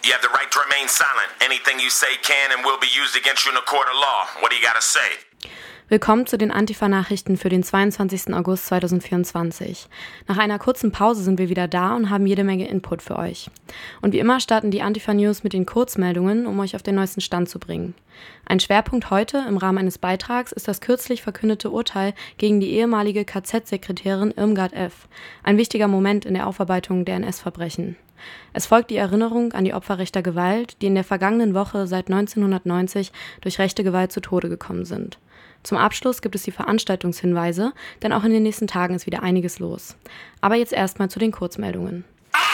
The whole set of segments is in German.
You have the right to remain silent. Anything you say can and will be used against you in a court of law. What do you gotta say? Willkommen zu den Antifa-Nachrichten für den 22. August 2024. Nach einer kurzen Pause sind wir wieder da und haben jede Menge Input für euch. Und wie immer starten die Antifa-News mit den Kurzmeldungen, um euch auf den neuesten Stand zu bringen. Ein Schwerpunkt heute im Rahmen eines Beitrags ist das kürzlich verkündete Urteil gegen die ehemalige KZ-Sekretärin Irmgard F., ein wichtiger Moment in der Aufarbeitung der NS-Verbrechen. Es folgt die Erinnerung an die Opfer rechter Gewalt, die in der vergangenen Woche seit 1990 durch rechte Gewalt zu Tode gekommen sind. Zum Abschluss gibt es die Veranstaltungshinweise, denn auch in den nächsten Tagen ist wieder einiges los. Aber jetzt erstmal zu den Kurzmeldungen.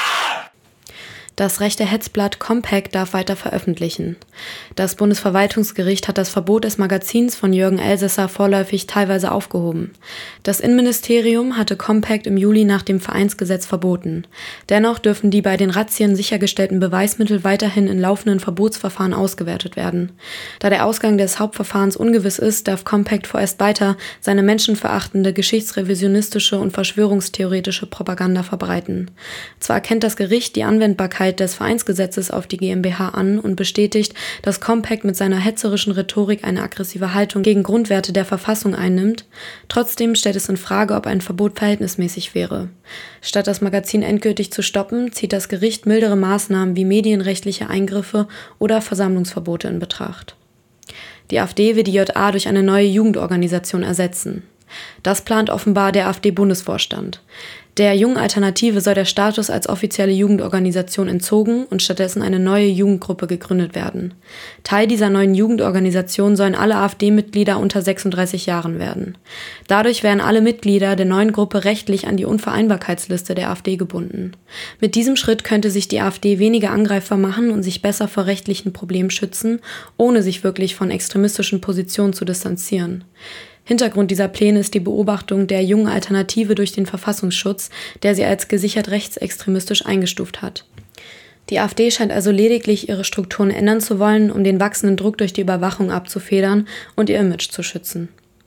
Das rechte Hetzblatt Compact darf weiter veröffentlichen. Das Bundesverwaltungsgericht hat das Verbot des Magazins von Jürgen Elsässer vorläufig teilweise aufgehoben. Das Innenministerium hatte Compact im Juli nach dem Vereinsgesetz verboten. Dennoch dürfen die bei den Razzien sichergestellten Beweismittel weiterhin in laufenden Verbotsverfahren ausgewertet werden. Da der Ausgang des Hauptverfahrens ungewiss ist, darf Compact vorerst weiter seine menschenverachtende, geschichtsrevisionistische und verschwörungstheoretische Propaganda verbreiten. Zwar erkennt das Gericht die Anwendbarkeit des Vereinsgesetzes auf die GmbH an und bestätigt, dass Compact mit seiner hetzerischen Rhetorik eine aggressive Haltung gegen Grundwerte der Verfassung einnimmt. Trotzdem stellt es in Frage, ob ein Verbot verhältnismäßig wäre. Statt das Magazin endgültig zu stoppen, zieht das Gericht mildere Maßnahmen wie medienrechtliche Eingriffe oder Versammlungsverbote in Betracht. Die AfD will die JA durch eine neue Jugendorganisation ersetzen. Das plant offenbar der AfD-Bundesvorstand. Der Jungen Alternative soll der Status als offizielle Jugendorganisation entzogen und stattdessen eine neue Jugendgruppe gegründet werden. Teil dieser neuen Jugendorganisation sollen alle AfD-Mitglieder unter 36 Jahren werden. Dadurch werden alle Mitglieder der neuen Gruppe rechtlich an die Unvereinbarkeitsliste der AfD gebunden. Mit diesem Schritt könnte sich die AfD weniger angreifbar machen und sich besser vor rechtlichen Problemen schützen, ohne sich wirklich von extremistischen Positionen zu distanzieren. Hintergrund dieser Pläne ist die Beobachtung der Jungen Alternative durch den Verfassungsschutz, der sie als gesichert rechtsextremistisch eingestuft hat. Die AfD scheint also lediglich ihre Strukturen ändern zu wollen, um den wachsenden Druck durch die Überwachung abzufedern und ihr Image zu schützen.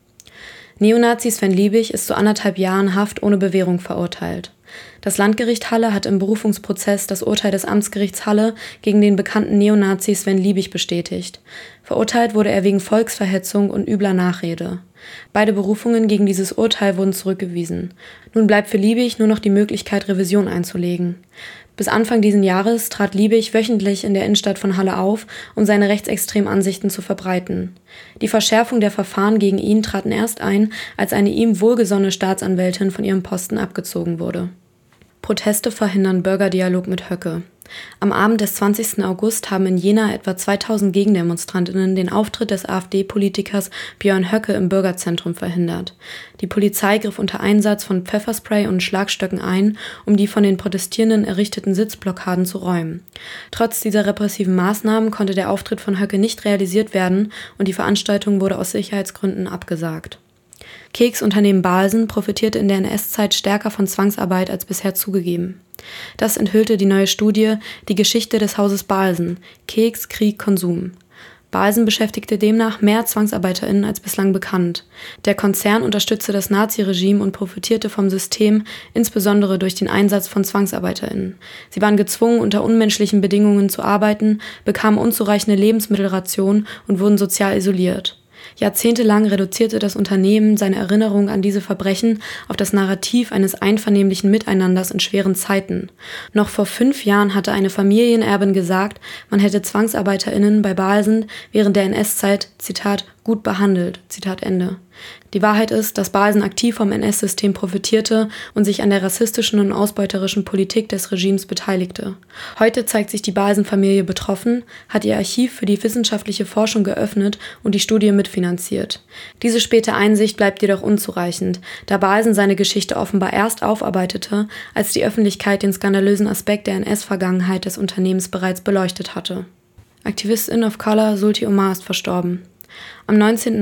Neonazi Sven Liebig ist zu 1,5 Jahren Haft ohne Bewährung verurteilt. Das Landgericht Halle hat im Berufungsprozess das Urteil des Amtsgerichts Halle gegen den bekannten Neonazi Sven Liebig bestätigt. Verurteilt wurde er wegen Volksverhetzung und übler Nachrede. Beide Berufungen gegen dieses Urteil wurden zurückgewiesen. Nun bleibt für Liebig nur noch die Möglichkeit, Revision einzulegen. Bis Anfang diesen Jahres trat Liebig wöchentlich in der Innenstadt von Halle auf, um seine rechtsextremen Ansichten zu verbreiten. Die Verschärfung der Verfahren gegen ihn traten erst ein, als eine ihm wohlgesonnene Staatsanwältin von ihrem Posten abgezogen wurde. Proteste verhindern Bürgerdialog mit Höcke. Am Abend des 20. August haben in Jena etwa 2000 Gegendemonstrantinnen den Auftritt des AfD-Politikers Björn Höcke im Bürgerzentrum verhindert. Die Polizei griff unter Einsatz von Pfefferspray und Schlagstöcken ein, um die von den Protestierenden errichteten Sitzblockaden zu räumen. Trotz dieser repressiven Maßnahmen konnte der Auftritt von Höcke nicht realisiert werden und die Veranstaltung wurde aus Sicherheitsgründen abgesagt. Keksunternehmen Balsen profitierte in der NS-Zeit stärker von Zwangsarbeit als bisher zugegeben. Das enthüllte die neue Studie Die Geschichte des Hauses Balsen – Keks, Krieg, Konsum. Balsen beschäftigte demnach mehr ZwangsarbeiterInnen als bislang bekannt. Der Konzern unterstützte das Naziregime und profitierte vom System, insbesondere durch den Einsatz von ZwangsarbeiterInnen. Sie waren gezwungen, unter unmenschlichen Bedingungen zu arbeiten, bekamen unzureichende Lebensmittelrationen und wurden sozial isoliert. Jahrzehntelang reduzierte das Unternehmen seine Erinnerung an diese Verbrechen auf das Narrativ eines einvernehmlichen Miteinanders in schweren Zeiten. Noch vor 5 Jahren hatte eine Familienerbin gesagt, man hätte ZwangsarbeiterInnen bei Balsen während der NS-Zeit, Zitat, gut behandelt, Zitat Ende. Die Wahrheit ist, dass Balsen aktiv vom NS-System profitierte und sich an der rassistischen und ausbeuterischen Politik des Regimes beteiligte. Heute zeigt sich die Balsen-Familie betroffen, hat ihr Archiv für die wissenschaftliche Forschung geöffnet und die Studie mitfinanziert. Diese späte Einsicht bleibt jedoch unzureichend, da Balsen seine Geschichte offenbar erst aufarbeitete, als die Öffentlichkeit den skandalösen Aspekt der NS-Vergangenheit des Unternehmens bereits beleuchtet hatte. Aktivistin of Color Sulti Omar ist verstorben. Am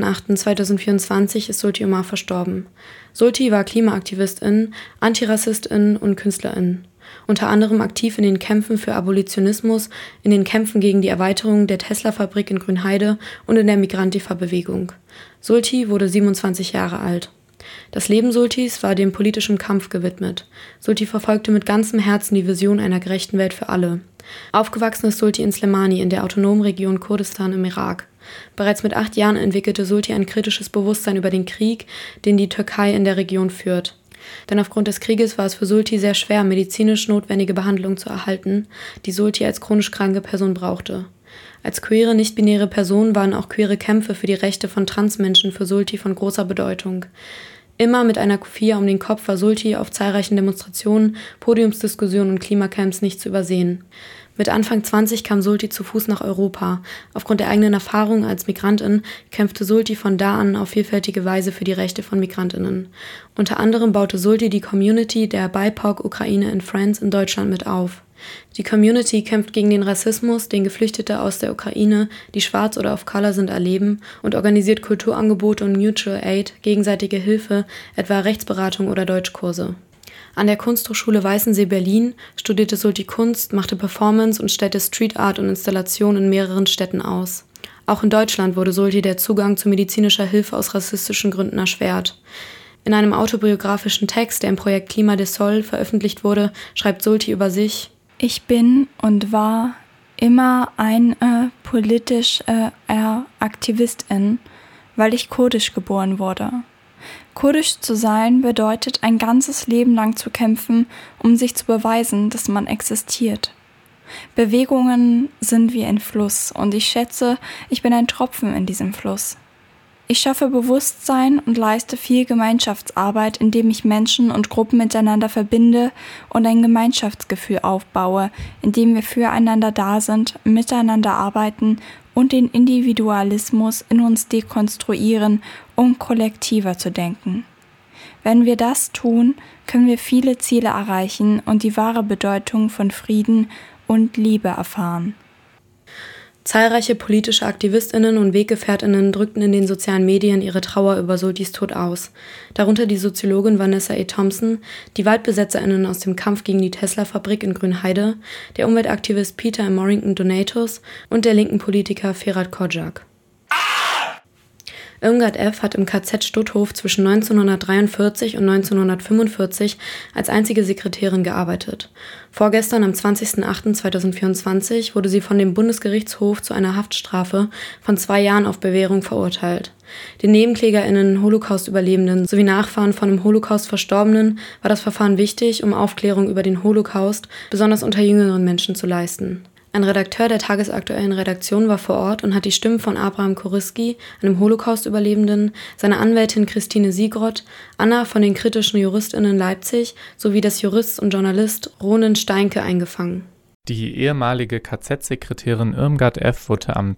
19.08.2024 ist Sulti Omar verstorben. Sulti war Klimaaktivistin, Antirassistin und Künstlerin. Unter anderem aktiv in den Kämpfen für Abolitionismus, in den Kämpfen gegen die Erweiterung der Tesla-Fabrik in Grünheide und in der Migrantifa-Bewegung. Sulti wurde 27 Jahre alt. Das Leben Sultis war dem politischen Kampf gewidmet. Sulti verfolgte mit ganzem Herzen die Vision einer gerechten Welt für alle. Aufgewachsen ist Sulti in Slemani in der autonomen Region Kurdistan im Irak. Bereits mit 8 Jahren entwickelte Sulti ein kritisches Bewusstsein über den Krieg, den die Türkei in der Region führt. Denn aufgrund des Krieges war es für Sulti sehr schwer, medizinisch notwendige Behandlung zu erhalten, die Sulti als chronisch kranke Person brauchte. Als queere, nicht-binäre Person waren auch queere Kämpfe für die Rechte von Transmenschen für Sulti von großer Bedeutung. Immer mit einer Kufiya um den Kopf war Sulti auf zahlreichen Demonstrationen, Podiumsdiskussionen und Klimacamps nicht zu übersehen. Mit Anfang 20 kam Sulti zu Fuß nach Europa. Aufgrund der eigenen Erfahrungen als Migrantin kämpfte Sulti von da an auf vielfältige Weise für die Rechte von Migrantinnen. Unter anderem baute Sulti die Community der BIPOC Ukraine in France in Deutschland mit auf. Die Community kämpft gegen den Rassismus, den Geflüchtete aus der Ukraine, die schwarz oder of color sind, erleben und organisiert Kulturangebote und Mutual Aid, gegenseitige Hilfe, etwa Rechtsberatung oder Deutschkurse. An der Kunsthochschule Weißensee Berlin studierte Sulti Kunst, machte Performance und stellte Street Art und Installationen in mehreren Städten aus. Auch in Deutschland wurde Sulti der Zugang zu medizinischer Hilfe aus rassistischen Gründen erschwert. In einem autobiografischen Text, der im Projekt Climat des Sol veröffentlicht wurde, schreibt Sulti über sich: Ich bin und war immer eine politische Aktivistin, weil ich kurdisch geboren wurde. Kurdisch zu sein bedeutet, ein ganzes Leben lang zu kämpfen, um sich zu beweisen, dass man existiert. Bewegungen sind wie ein Fluss und ich schätze, ich bin ein Tropfen in diesem Fluss. Ich schaffe Bewusstsein und leiste viel Gemeinschaftsarbeit, indem ich Menschen und Gruppen miteinander verbinde und ein Gemeinschaftsgefühl aufbaue, indem wir füreinander da sind, miteinander arbeiten und den Individualismus in uns dekonstruieren, um kollektiver zu denken. Wenn wir das tun, können wir viele Ziele erreichen und die wahre Bedeutung von Frieden und Liebe erfahren. Zahlreiche politische AktivistInnen und WeggefährtInnen drückten in den sozialen Medien ihre Trauer über Sultis Tod aus. Darunter die Soziologin Vanessa E. Thompson, die WaldbesetzerInnen aus dem Kampf gegen die Tesla-Fabrik in Grünheide, der Umweltaktivist Peter Morrington Donatus und der linken Politiker Ferhat Kocak. Irmgard F. hat im KZ Stutthof zwischen 1943 und 1945 als einzige Sekretärin gearbeitet. Vorgestern, am 20.08.2024, wurde sie von dem Bundesgerichtshof zu einer Haftstrafe von 2 Jahren auf Bewährung verurteilt. Den NebenklägerInnen, Holocaust-Überlebenden sowie Nachfahren von im Holocaust Verstorbenen war das Verfahren wichtig, um Aufklärung über den Holocaust, besonders unter jüngeren Menschen, zu leisten. Ein Redakteur der tagesaktuellen Redaktion war vor Ort und hat die Stimmen von Abraham Koryski, einem Holocaust-Überlebenden, seiner Anwältin Christine Siegroth, Anna von den kritischen JuristInnen Leipzig sowie des Jurist und Journalist Ronen Steinke eingefangen. Die ehemalige KZ-Sekretärin Irmgard F. wurde am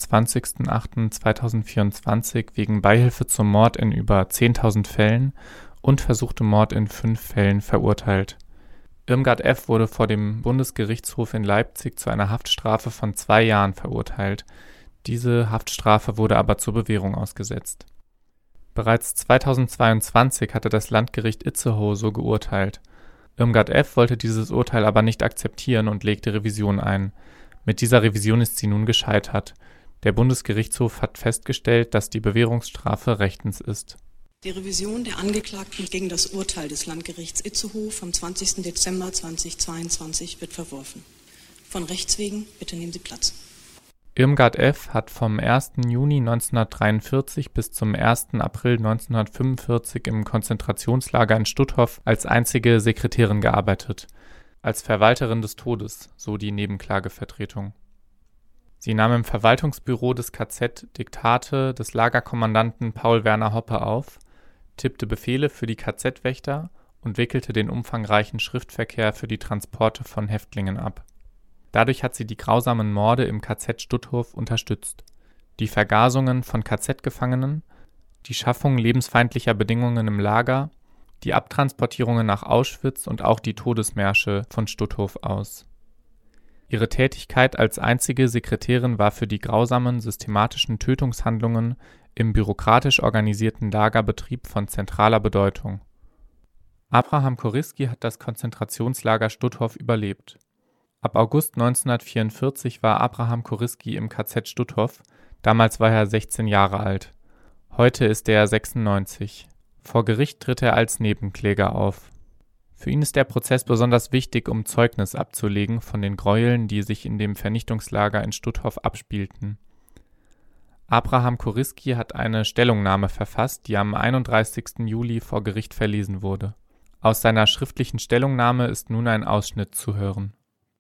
20.08.2024 wegen Beihilfe zum Mord in über 10.000 Fällen und versuchte Mord in 5 Fällen verurteilt. Irmgard F. wurde vor dem Bundesgerichtshof in Leipzig zu einer Haftstrafe von 2 Jahren verurteilt. Diese Haftstrafe wurde aber zur Bewährung ausgesetzt. Bereits 2022 hatte das Landgericht Itzehoe so geurteilt. Irmgard F. wollte dieses Urteil aber nicht akzeptieren und legte Revision ein. Mit dieser Revision ist sie nun gescheitert. Der Bundesgerichtshof hat festgestellt, dass die Bewährungsstrafe rechtens ist. Die Revision der Angeklagten gegen das Urteil des Landgerichts Itzehoe vom 20. Dezember 2022 wird verworfen. Von Rechts wegen, bitte nehmen Sie Platz. Irmgard F. hat vom 1. Juni 1943 bis zum 1. April 1945 im Konzentrationslager in Stutthof als einzige Sekretärin gearbeitet, als Verwalterin des Todes, so die Nebenklagevertretung. Sie nahm im Verwaltungsbüro des KZ Diktate des Lagerkommandanten Paul Werner Hoppe auf, tippte Befehle für die KZ-Wächter und wickelte den umfangreichen Schriftverkehr für die Transporte von Häftlingen ab. Dadurch hat sie die grausamen Morde im KZ Stutthof unterstützt, die Vergasungen von KZ-Gefangenen, die Schaffung lebensfeindlicher Bedingungen im Lager, die Abtransportierungen nach Auschwitz und auch die Todesmärsche von Stutthof aus. Ihre Tätigkeit als einzige Sekretärin war für die grausamen, systematischen Tötungshandlungen im bürokratisch organisierten Lagerbetrieb von zentraler Bedeutung. Abraham Koryski hat das Konzentrationslager Stutthof überlebt. Ab August 1944 war Abraham Koryski im KZ Stutthof, damals war er 16 Jahre alt. Heute ist er 96. Vor Gericht tritt er als Nebenkläger auf. Für ihn ist der Prozess besonders wichtig, um Zeugnis abzulegen von den Gräueln, die sich in dem Vernichtungslager in Stutthof abspielten. Abraham Kuryski hat eine Stellungnahme verfasst, die am 31. Juli vor Gericht verlesen wurde. Aus seiner schriftlichen Stellungnahme ist nun ein Ausschnitt zu hören.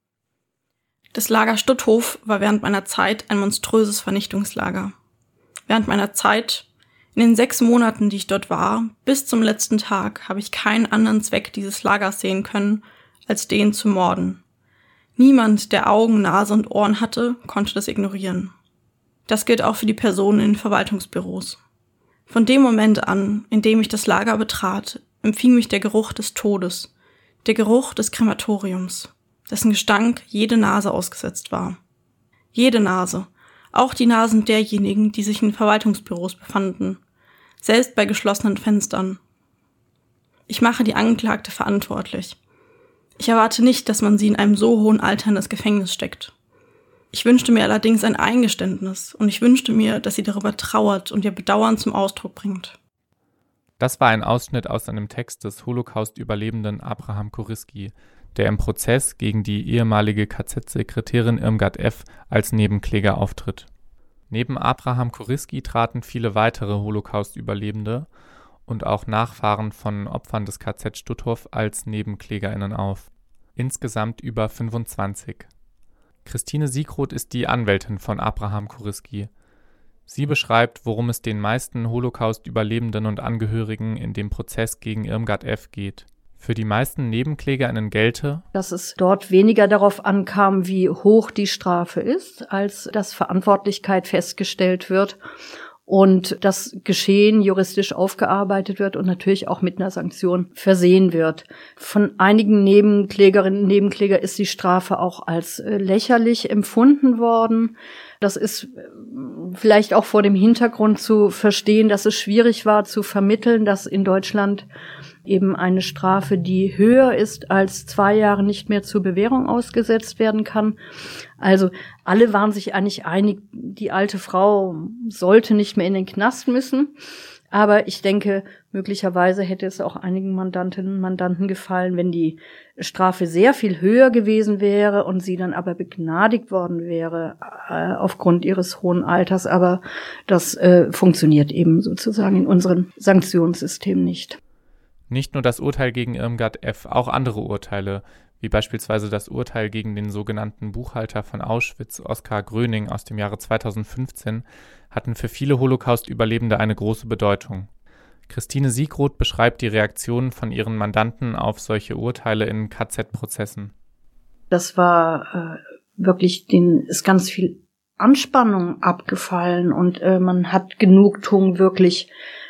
Das Lager Stutthof war während meiner Zeit ein monströses Vernichtungslager. Während meiner Zeit, in den 6 Monaten, die ich dort war, bis zum letzten Tag, habe ich keinen anderen Zweck dieses Lagers sehen können, als den zu morden. Niemand, der Augen, Nase und Ohren hatte, konnte das ignorieren. Das gilt auch für die Personen in den Verwaltungsbüros. Von dem Moment an, in dem ich das Lager betrat, empfing mich der Geruch des Todes, der Geruch des Krematoriums, dessen Gestank jede Nase ausgesetzt war. Jede Nase, auch die Nasen derjenigen, die sich in Verwaltungsbüros befanden, selbst bei geschlossenen Fenstern. Ich mache die Angeklagte verantwortlich. Ich erwarte nicht, dass man sie in einem so hohen Alter in das Gefängnis steckt. Ich wünschte mir allerdings ein Eingeständnis und ich wünschte mir, dass sie darüber trauert und ihr Bedauern zum Ausdruck bringt. Das war ein Ausschnitt aus einem Text des Holocaust-Überlebenden Abraham Kuryski, der im Prozess gegen die ehemalige KZ-Sekretärin Irmgard F. als Nebenkläger auftritt. Neben Abraham Kuryski traten viele weitere Holocaust-Überlebende und auch Nachfahren von Opfern des KZ Stutthof als NebenklägerInnen auf. Insgesamt über 25. Christine Siegroth ist die Anwältin von Abraham Kuryski. Sie beschreibt, worum es den meisten Holocaust-Überlebenden und Angehörigen in dem Prozess gegen Irmgard F. geht. Für die meisten NebenklägerInnen gelte, dass es dort weniger darauf ankam, wie hoch die Strafe ist, als dass Verantwortlichkeit festgestellt wird und das Geschehen juristisch aufgearbeitet wird und natürlich auch mit einer Sanktion versehen wird. Von einigen Nebenklägerinnen und Nebenkläger ist die Strafe auch als lächerlich empfunden worden. Das ist vielleicht auch vor dem Hintergrund zu verstehen, dass es schwierig war zu vermitteln, dass in Deutschland eben eine Strafe, die höher ist als 2 Jahre, nicht mehr zur Bewährung ausgesetzt werden kann. Also alle waren sich eigentlich einig, die alte Frau sollte nicht mehr in den Knast müssen. Aber ich denke, möglicherweise hätte es auch einigen Mandantinnen und Mandanten gefallen, wenn die Strafe sehr viel höher gewesen wäre und sie dann aber begnadigt worden wäre aufgrund ihres hohen Alters. Aber das funktioniert eben sozusagen in unserem Sanktionssystem nicht. Nicht nur das Urteil gegen Irmgard F., auch andere Urteile, wie beispielsweise das Urteil gegen den sogenannten Buchhalter von Auschwitz, Oskar Gröning aus dem Jahre 2015, hatten für viele Holocaust-Überlebende eine große Bedeutung. Christine Siegroth beschreibt die Reaktionen von ihren Mandanten auf solche Urteile in KZ-Prozessen. Das war wirklich, ist ganz viel Anspannung abgefallen und man hat Genugtuung wirklich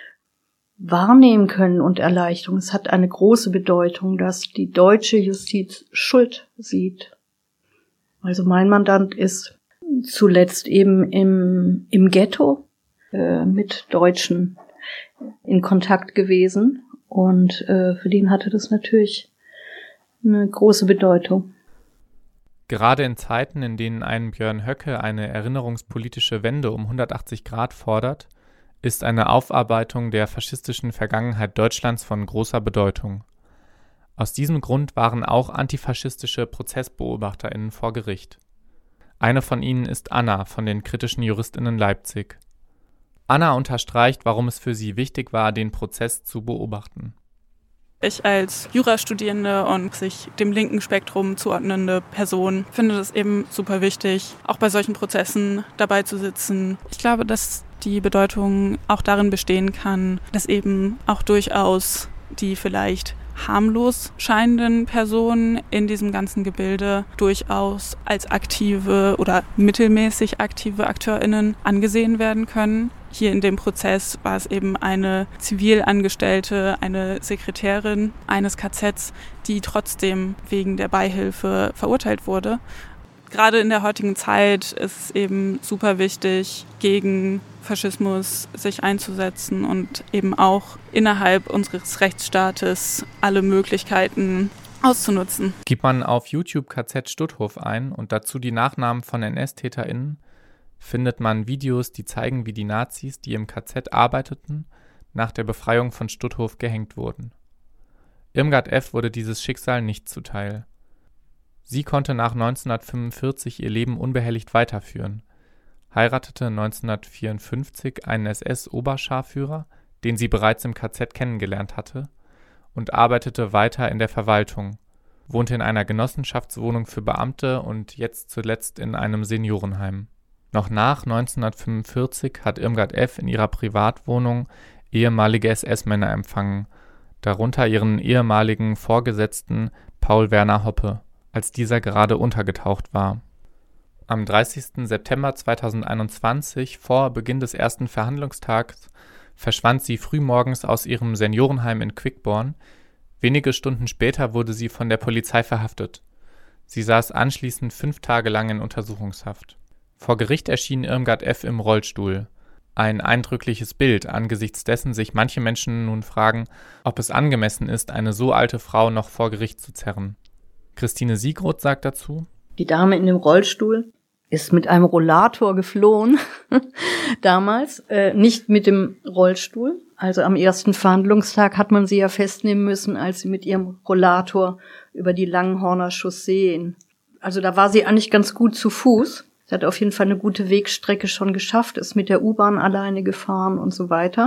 wahrnehmen können und Erleichterung. Es hat eine große Bedeutung, dass die deutsche Justiz Schuld sieht. Also mein Mandant ist zuletzt eben im Ghetto mit Deutschen in Kontakt gewesen und für den hatte das natürlich eine große Bedeutung. Gerade in Zeiten, in denen ein Björn Höcke eine erinnerungspolitische Wende um 180 Grad fordert, ist eine Aufarbeitung der faschistischen Vergangenheit Deutschlands von großer Bedeutung. Aus diesem Grund waren auch antifaschistische ProzessbeobachterInnen vor Gericht. Eine von ihnen ist Anna von den Kritischen JuristInnen Leipzig. Anna unterstreicht, warum es für sie wichtig war, den Prozess zu beobachten. Ich als Jurastudierende und sich dem linken Spektrum zuordnende Person finde es eben super wichtig, auch bei solchen Prozessen dabei zu sitzen. Ich glaube, dass die Bedeutung auch darin bestehen kann, dass eben auch durchaus die vielleicht harmlos scheinenden Personen in diesem ganzen Gebilde durchaus als aktive oder mittelmäßig aktive AkteurInnen angesehen werden können. Hier in dem Prozess war es eben eine Zivilangestellte, eine Sekretärin eines KZs, die trotzdem wegen der Beihilfe verurteilt wurde. Gerade in der heutigen Zeit ist es eben super wichtig, gegen Faschismus sich einzusetzen und eben auch innerhalb unseres Rechtsstaates alle Möglichkeiten auszunutzen. Gibt man auf YouTube KZ Stutthof ein und dazu die Nachnamen von NS-TäterInnen, findet man Videos, die zeigen, wie die Nazis, die im KZ arbeiteten, nach der Befreiung von Stutthof gehängt wurden. Irmgard F. wurde dieses Schicksal nicht zuteil. Sie konnte nach 1945 ihr Leben unbehelligt weiterführen, heiratete 1954 einen SS-Oberscharführer, den sie bereits im KZ kennengelernt hatte, und arbeitete weiter in der Verwaltung, wohnte in einer Genossenschaftswohnung für Beamte und jetzt zuletzt in einem Seniorenheim. Noch nach 1945 hat Irmgard F. in ihrer Privatwohnung ehemalige SS-Männer empfangen, darunter ihren ehemaligen Vorgesetzten Paul Werner Hoppe, als dieser gerade untergetaucht war. Am 30. September 2021, vor Beginn des ersten Verhandlungstags, verschwand sie frühmorgens aus ihrem Seniorenheim in Quickborn. Wenige Stunden später wurde sie von der Polizei verhaftet. Sie saß anschließend 5 Tage lang in Untersuchungshaft. Vor Gericht erschien Irmgard F. im Rollstuhl. Ein eindrückliches Bild, angesichts dessen sich manche Menschen nun fragen, ob es angemessen ist, eine so alte Frau noch vor Gericht zu zerren. Christine Siegroth sagt dazu: Die Dame in dem Rollstuhl ist mit einem Rollator geflohen, damals, nicht mit dem Rollstuhl. Also am ersten Verhandlungstag hat man sie ja festnehmen müssen, als sie mit ihrem Rollator über die Langenhorner Chausseen. Also da war sie eigentlich ganz gut zu Fuß. Sie hat auf jeden Fall eine gute Wegstrecke schon geschafft, ist mit der U-Bahn alleine gefahren und so weiter.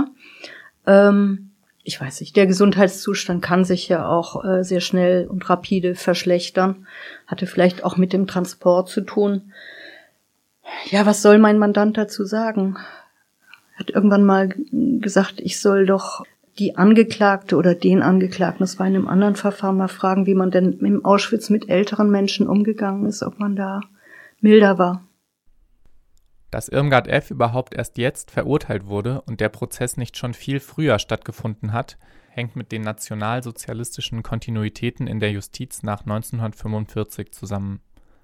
Ich weiß nicht, der Gesundheitszustand kann sich ja auch sehr schnell und rapide verschlechtern. Hatte vielleicht auch mit dem Transport zu tun. Ja, was soll mein Mandant dazu sagen? Er hat irgendwann mal gesagt, ich soll doch die Angeklagte oder den Angeklagten, das war in einem anderen Verfahren, mal fragen, wie man denn im Auschwitz mit älteren Menschen umgegangen ist, ob man da milder war. Dass Irmgard F. überhaupt erst jetzt verurteilt wurde und der Prozess nicht schon viel früher stattgefunden hat, hängt mit den nationalsozialistischen Kontinuitäten in der Justiz nach 1945 zusammen.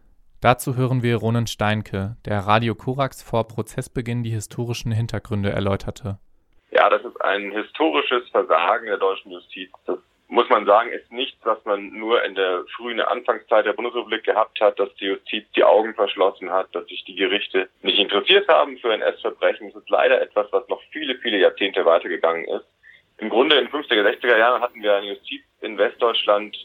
Dazu hören wir Ronen Steinke, der Radio Korax vor Prozessbeginn die historischen Hintergründe erläuterte. Ja, das ist ein historisches Versagen der deutschen Justiz. Das muss man sagen, ist nichts, was man nur in der frühen Anfangszeit der Bundesrepublik gehabt hat, dass die Justiz die Augen verschlossen hat, dass sich die Gerichte nicht interessiert haben für NS-Verbrechen. Es ist leider etwas, was noch viele, viele Jahrzehnte weitergegangen ist. Im Grunde in den 50er, 60er Jahren hatten wir eine Justiz in Westdeutschland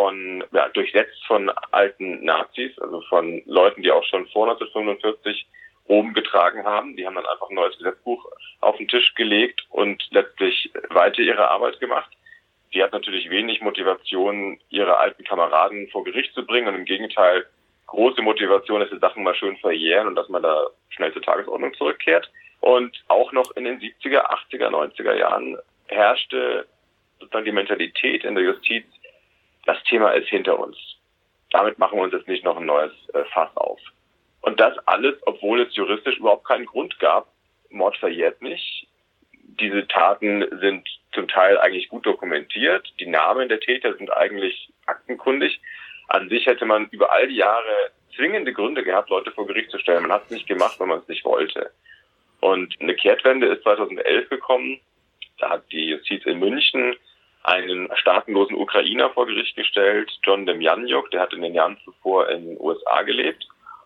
durchsetzt von alten Nazis, also von Leuten, die auch schon vor 1945 oben getragen haben. Die haben dann einfach ein neues Gesetzbuch auf den Tisch gelegt und letztlich weiter ihre Arbeit gemacht. Die hat natürlich wenig Motivation, ihre alten Kameraden vor Gericht zu bringen und im Gegenteil große Motivation, dass die Sachen mal schön verjähren und dass man da schnell zur Tagesordnung zurückkehrt. Und auch noch in den 70er, 80er, 90er Jahren herrschte sozusagen die Mentalität in der Justiz, das Thema ist hinter uns. Damit machen wir uns jetzt nicht noch ein neues Fass auf. Und das alles, obwohl es juristisch überhaupt keinen Grund gab. Mord verjährt nicht. Diese Taten sind zum Teil eigentlich gut dokumentiert. Die Namen der Täter sind eigentlich aktenkundig. An sich hätte man über all die Jahre zwingende Gründe gehabt, Leute vor Gericht zu stellen. Man hat es nicht gemacht, weil man es nicht wollte. Und eine Kehrtwende ist 2011 gekommen. Da hat die Justiz in München einen staatenlosen Ukrainer vor Gericht gestellt, John Demjanjuk, der hat in den Jahren zuvor in den USA gelebt.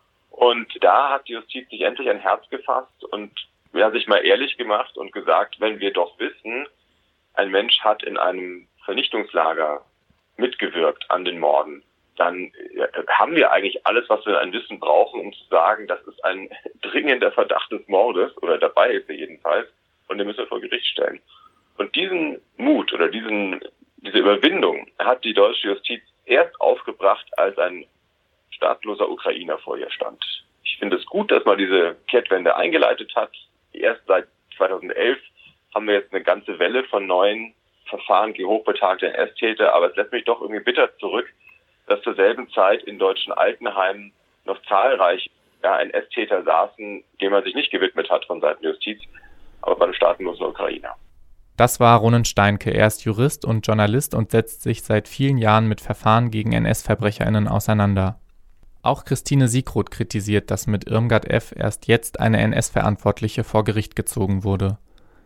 Und da hat die Justiz sich endlich ein Herz gefasst und sich mal ehrlich gemacht und gesagt, wenn wir doch wissen, ein Mensch hat in einem Vernichtungslager mitgewirkt an den Morden, dann haben wir eigentlich alles, was wir an Wissen brauchen, um zu sagen, das ist ein dringender Verdacht des Mordes, oder dabei ist er jedenfalls, und den müssen wir vor Gericht stellen. Und diesen Mut oder diese Überwindung hat die deutsche Justiz erst aufgebracht, als ein staatenloser Ukrainer vor ihr stand. Ich finde es gut, dass man diese Kehrtwende eingeleitet hat. Erst seit 2011 haben wir jetzt eine ganze Welle von neuen Verfahren gegen hochbetagte NS-Täter, aber es lässt mich doch irgendwie bitter zurück, dass zur selben Zeit in deutschen Altenheimen noch zahlreich NS-Täter saßen, denen man sich nicht gewidmet hat von Seiten der Justiz, aber bei einem staatenlosen Ukrainer. Das war Ronen Steinke. Er ist Jurist und Journalist und setzt sich seit vielen Jahren mit Verfahren gegen NS-VerbrecherInnen auseinander. Auch Christine Siegroth kritisiert, dass mit Irmgard F. erst jetzt eine NS-Verantwortliche vor Gericht gezogen wurde.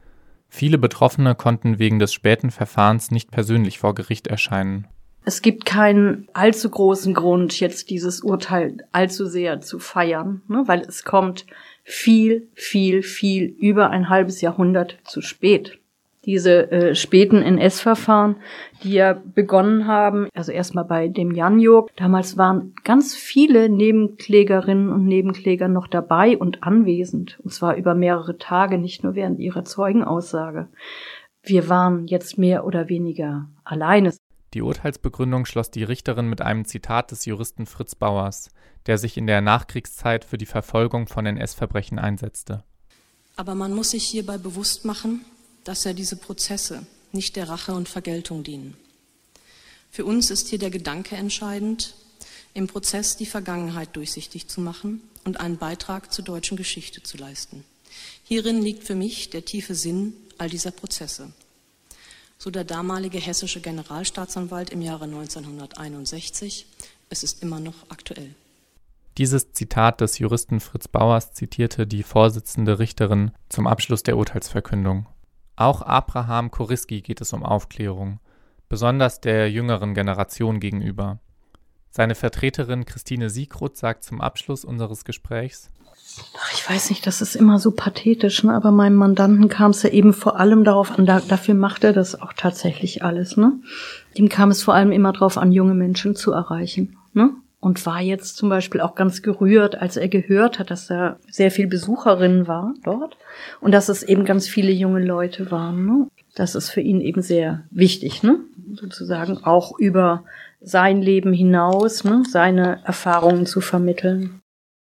Viele Betroffene konnten wegen des späten Verfahrens nicht persönlich vor Gericht erscheinen. Es gibt keinen allzu großen Grund, jetzt dieses Urteil allzu sehr zu feiern, weil es kommt viel über ein halbes Jahrhundert zu spät. diese späten NS-Verfahren, die ja begonnen haben, also erstmal bei dem Janjuk. Damals waren ganz viele Nebenklägerinnen und Nebenkläger noch dabei und anwesend, und zwar über mehrere Tage, nicht nur während ihrer Zeugenaussage. Wir waren jetzt mehr oder weniger alleine. Die Urteilsbegründung schloss die Richterin mit einem Zitat des Juristen Fritz Bauers, der sich in der Nachkriegszeit für die Verfolgung von NS-Verbrechen einsetzte. Aber man muss sich hierbei bewusst machen, dass ja diese Prozesse nicht der Rache und Vergeltung dienen. Für uns ist hier der Gedanke entscheidend, im Prozess die Vergangenheit durchsichtig zu machen und einen Beitrag zur deutschen Geschichte zu leisten. Hierin liegt für mich der tiefe Sinn all dieser Prozesse. So der damalige hessische Generalstaatsanwalt im Jahre 1961, es ist immer noch aktuell. Dieses Zitat des Juristen Fritz Bauers zitierte die Vorsitzende Richterin zum Abschluss der Urteilsverkündung. Auch Abraham Koryski geht es um Aufklärung, besonders der jüngeren Generation gegenüber. Seine Vertreterin Christine Siegroth sagt zum Abschluss unseres Gesprächs: Ach, ich weiß nicht, das ist immer so pathetisch, ne? Aber meinem Mandanten kam es ja eben vor allem darauf an, dafür macht er das auch tatsächlich alles, ne? Ihm kam es vor allem immer darauf an, junge Menschen zu erreichen, ne? Und war jetzt zum Beispiel auch ganz gerührt, als er gehört hat, dass da sehr viel Besucherinnen waren dort und dass es eben ganz viele junge Leute waren, ne? Das ist für ihn eben sehr wichtig, ne? Sozusagen auch über sein Leben hinaus, ne? Seine Erfahrungen zu vermitteln.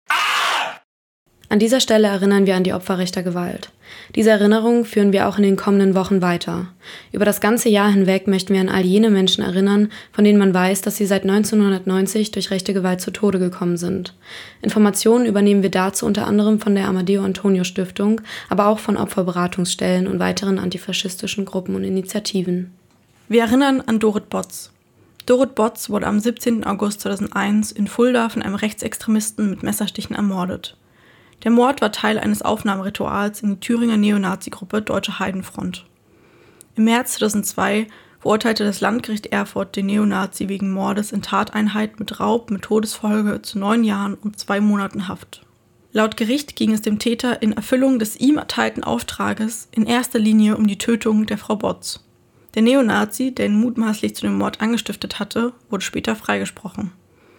An dieser Stelle erinnern wir an die Opfer rechter Gewalt. Diese Erinnerung führen wir auch in den kommenden Wochen weiter. Über das ganze Jahr hinweg möchten wir an all jene Menschen erinnern, von denen man weiß, dass sie seit 1990 durch rechte Gewalt zu Tode gekommen sind. Informationen übernehmen wir dazu unter anderem von der Amadeo Antonio Stiftung, aber auch von Opferberatungsstellen und weiteren antifaschistischen Gruppen und Initiativen. Wir erinnern an Dorit Botz. Dorit Botz wurde am 17. August 2001 in Fulda von einem Rechtsextremisten mit Messerstichen ermordet. Der Mord war Teil eines Aufnahmerituals in die Thüringer Neonazi-Gruppe Deutsche Heidenfront. Im März 2002 verurteilte das Landgericht Erfurt den Neonazi wegen Mordes in Tateinheit mit Raub mit Todesfolge zu 9 Jahren und 2 Monaten Haft. Laut Gericht ging es dem Täter in Erfüllung des ihm erteilten Auftrages in erster Linie um die Tötung der Frau Botz. Der Neonazi, der ihn mutmaßlich zu dem Mord angestiftet hatte, wurde später freigesprochen.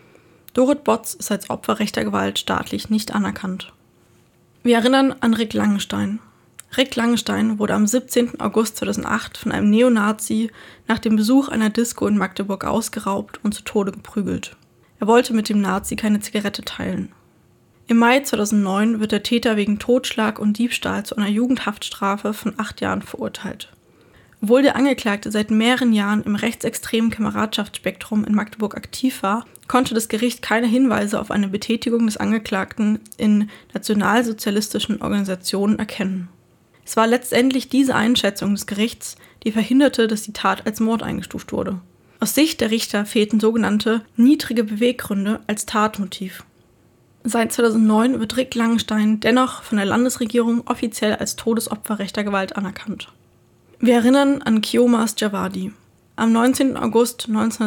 Dorit Botz ist als Opfer rechter Gewalt staatlich nicht anerkannt. Wir erinnern an Rick Langenstein. Rick Langenstein wurde am 17. August 2008 von einem Neonazi nach dem Besuch einer Disco in Magdeburg ausgeraubt und zu Tode geprügelt. Er wollte mit dem Nazi keine Zigarette teilen. Im Mai 2009 wird der Täter wegen Totschlag und Diebstahl zu einer Jugendhaftstrafe von 8 Jahren verurteilt. Obwohl der Angeklagte seit mehreren Jahren im rechtsextremen Kameradschaftsspektrum in Magdeburg aktiv war, konnte das Gericht keine Hinweise auf eine Betätigung des Angeklagten in nationalsozialistischen Organisationen erkennen. Es war letztendlich diese Einschätzung des Gerichts, die verhinderte, dass die Tat als Mord eingestuft wurde. Aus Sicht der Richter fehlten sogenannte niedrige Beweggründe als Tatmotiv. Seit 2009 wird Rick Langenstein dennoch von der Landesregierung offiziell als Todesopfer rechter Gewalt anerkannt. Wir erinnern an Kiomas Djawadi. Am 19. August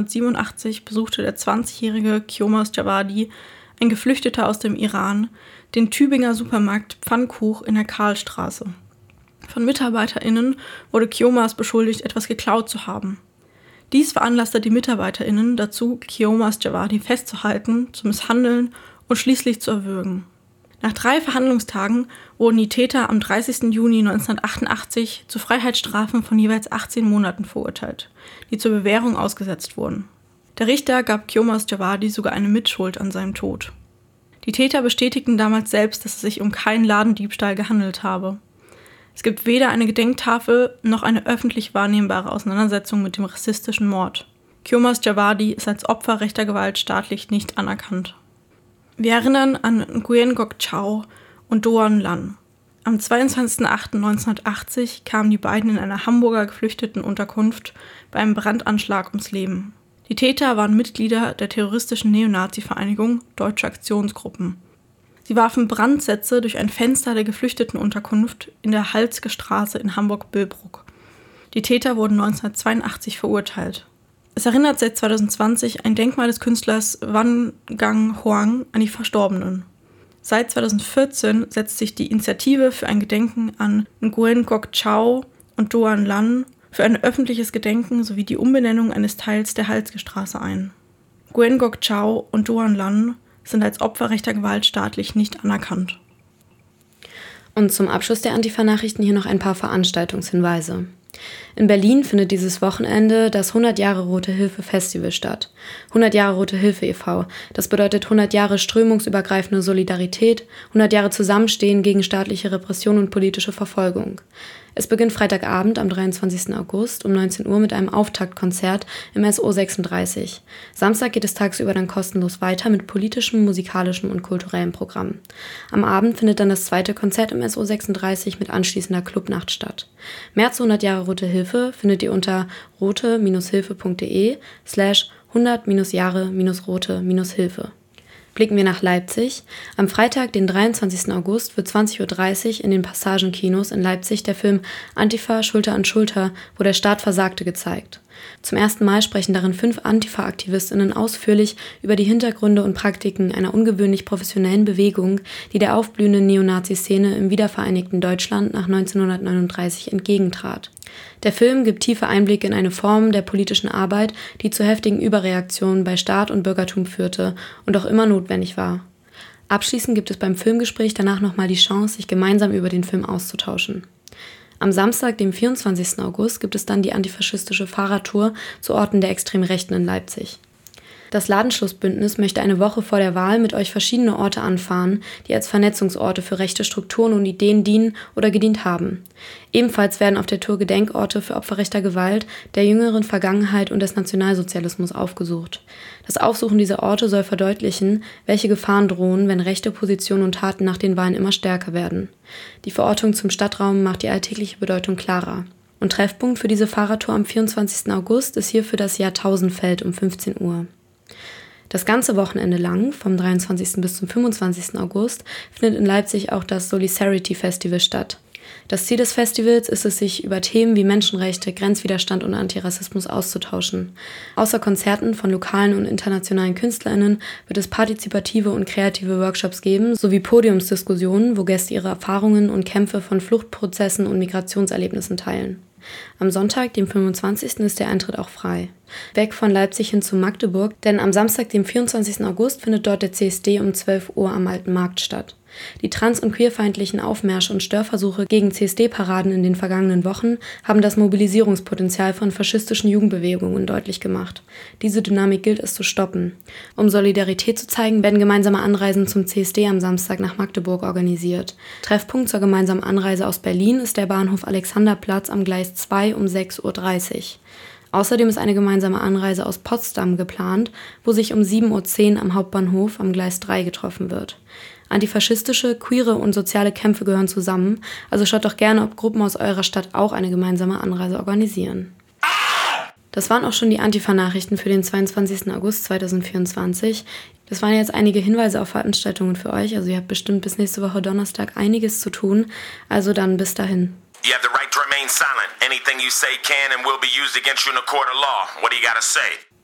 1987 besuchte der 20-jährige Kiomas Djawadi, ein Geflüchteter aus dem Iran, den Tübinger Supermarkt Pfannkuch in der Karlstraße. Von MitarbeiterInnen wurde Kiomas beschuldigt, etwas geklaut zu haben. Dies veranlasste die MitarbeiterInnen dazu, Kiomas Djawadi festzuhalten, zu misshandeln und schließlich zu erwürgen. Nach 3 Verhandlungstagen wurden die Täter am 30. Juni 1988 zu Freiheitsstrafen von jeweils 18 Monaten verurteilt, die zur Bewährung ausgesetzt wurden. Der Richter gab Kiomas Djawadi sogar eine Mitschuld an seinem Tod. Die Täter bestätigten damals selbst, dass es sich um keinen Ladendiebstahl gehandelt habe. Es gibt weder eine Gedenktafel noch eine öffentlich wahrnehmbare Auseinandersetzung mit dem rassistischen Mord. Kiomas Djawadi ist als Opfer rechter Gewalt staatlich nicht anerkannt. Wir erinnern an Nguyen Ngoc Chau und Doan Lan. Am 22.08.1980 kamen die beiden in einer Hamburger Geflüchtetenunterkunft bei einem Brandanschlag ums Leben. Die Täter waren Mitglieder der terroristischen Neonazi-Vereinigung Deutsche Aktionsgruppen. Sie warfen Brandsätze durch ein Fenster der Geflüchtetenunterkunft in der Halske Straße in Hamburg-Billbrook. Die Täter wurden 1982 verurteilt. Es erinnert seit 2020 ein Denkmal des Künstlers Wan Gang Hoang an die Verstorbenen. Seit 2014 setzt sich die Initiative für ein Gedenken an Nguyen Ngoc Chau und Doan Lan für ein öffentliches Gedenken sowie die Umbenennung eines Teils der Halske-Straße ein. Nguyen Ngoc Chau und Doan Lan sind als Opfer rechter Gewalt staatlich nicht anerkannt. Und zum Abschluss der Antifa-Nachrichten hier noch ein paar Veranstaltungshinweise. In Berlin findet dieses Wochenende das 100 Jahre Rote Hilfe Festival statt. 100 Jahre Rote Hilfe e.V. Das bedeutet 100 Jahre strömungsübergreifende Solidarität, 100 Jahre Zusammenstehen gegen staatliche Repression und politische Verfolgung. Es beginnt Freitagabend am 23. August um 19 Uhr mit einem Auftaktkonzert im SO 36. Samstag geht es tagsüber dann kostenlos weiter mit politischem, musikalischem und kulturellem Programm. Am Abend findet dann das zweite Konzert im SO 36 mit anschließender Clubnacht statt. Mehr zu 100 Jahre Rote Hilfe findet ihr unter rote-hilfe.de/100-Jahre-Rote-Hilfe. Blicken wir nach Leipzig. Am Freitag, den 23. August, wird 20.30 Uhr in den Passagenkinos in Leipzig der Film Antifa Schulter an Schulter, wo der Staat versagte, gezeigt. Zum ersten Mal sprechen darin 5 Antifa-AktivistInnen ausführlich über die Hintergründe und Praktiken einer ungewöhnlich professionellen Bewegung, die der aufblühenden Neonazi-Szene im wiedervereinigten Deutschland nach 1939 entgegentrat. Der Film gibt tiefe Einblicke in eine Form der politischen Arbeit, die zu heftigen Überreaktionen bei Staat und Bürgertum führte und auch immer notwendig war. Abschließend gibt es beim Filmgespräch danach nochmal die Chance, sich gemeinsam über den Film auszutauschen. Am Samstag, dem 24. August, gibt es dann die antifaschistische Fahrradtour zu Orten der extremen Rechten in Leipzig. Das Ladenschlussbündnis möchte eine Woche vor der Wahl mit euch verschiedene Orte anfahren, die als Vernetzungsorte für rechte Strukturen und Ideen dienen oder gedient haben. Ebenfalls werden auf der Tour Gedenkorte für Opfer rechter Gewalt, der jüngeren Vergangenheit und des Nationalsozialismus aufgesucht. Das Aufsuchen dieser Orte soll verdeutlichen, welche Gefahren drohen, wenn rechte Positionen und Taten nach den Wahlen immer stärker werden. Die Verortung zum Stadtraum macht die alltägliche Bedeutung klarer. Und Treffpunkt für diese Fahrradtour am 24. August ist hierfür das Jahrtausendfeld um 15 Uhr. Das ganze Wochenende lang, vom 23. bis zum 25. August, findet in Leipzig auch das Solidarity Festival statt. Das Ziel des Festivals ist es, sich über Themen wie Menschenrechte, Grenzwiderstand und Antirassismus auszutauschen. Außer Konzerten von lokalen und internationalen KünstlerInnen wird es partizipative und kreative Workshops geben, sowie Podiumsdiskussionen, wo Gäste ihre Erfahrungen und Kämpfe von Fluchtprozessen und Migrationserlebnissen teilen. Am Sonntag, dem 25. ist der Eintritt auch frei. Weg von Leipzig hin zu Magdeburg, denn am Samstag, dem 24. August, findet dort der CSD um 12 Uhr am Alten Markt statt. Die trans- und queerfeindlichen Aufmärsche und Störversuche gegen CSD-Paraden in den vergangenen Wochen haben das Mobilisierungspotenzial von faschistischen Jugendbewegungen deutlich gemacht. Diese Dynamik gilt es zu stoppen. Um Solidarität zu zeigen, werden gemeinsame Anreisen zum CSD am Samstag nach Magdeburg organisiert. Treffpunkt zur gemeinsamen Anreise aus Berlin ist der Bahnhof Alexanderplatz am Gleis 2 um 6.30 Uhr. Außerdem ist eine gemeinsame Anreise aus Potsdam geplant, wo sich um 7.10 Uhr am Hauptbahnhof am Gleis 3 getroffen wird. Antifaschistische, queere und soziale Kämpfe gehören zusammen, also schaut doch gerne, ob Gruppen aus eurer Stadt auch eine gemeinsame Anreise organisieren. Das waren auch schon die Antifa-Nachrichten für den 22. August 2024. Das waren jetzt einige Hinweise auf Veranstaltungen für euch, also ihr habt bestimmt bis nächste Woche Donnerstag einiges zu tun, also dann bis dahin. You have the right to remain silent. Anything you say can and will be used against you in a court of law. What do you gotta say?